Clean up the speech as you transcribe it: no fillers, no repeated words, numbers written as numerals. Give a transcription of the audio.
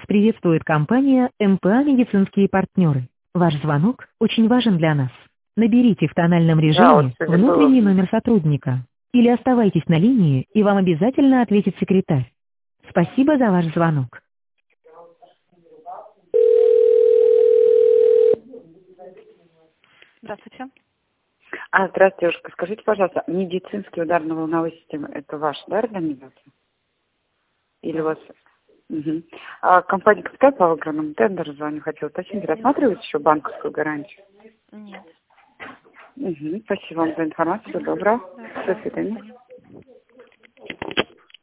приветствует компания МПА «Медицинские партнеры». Ваш звонок очень важен для нас. Наберите в тональном Да, вот режиме сегодня было. внутренний номер сотрудника. Или оставайтесь на линии, и вам обязательно ответит секретарь. Спасибо за ваш звонок. Здравствуйте. Здравствуйте, девушка. Скажите, пожалуйста, медицинские ударно-волновые системы, это ваш, да, организация? Или у вас... Угу. Компания «Капитал» по аграрному тендеру звоню, хотела уточнить, рассматриваете еще банковскую гарантию? Нет. Угу. Спасибо вам за информацию. Всего доброго. Да, До свидания. понятно.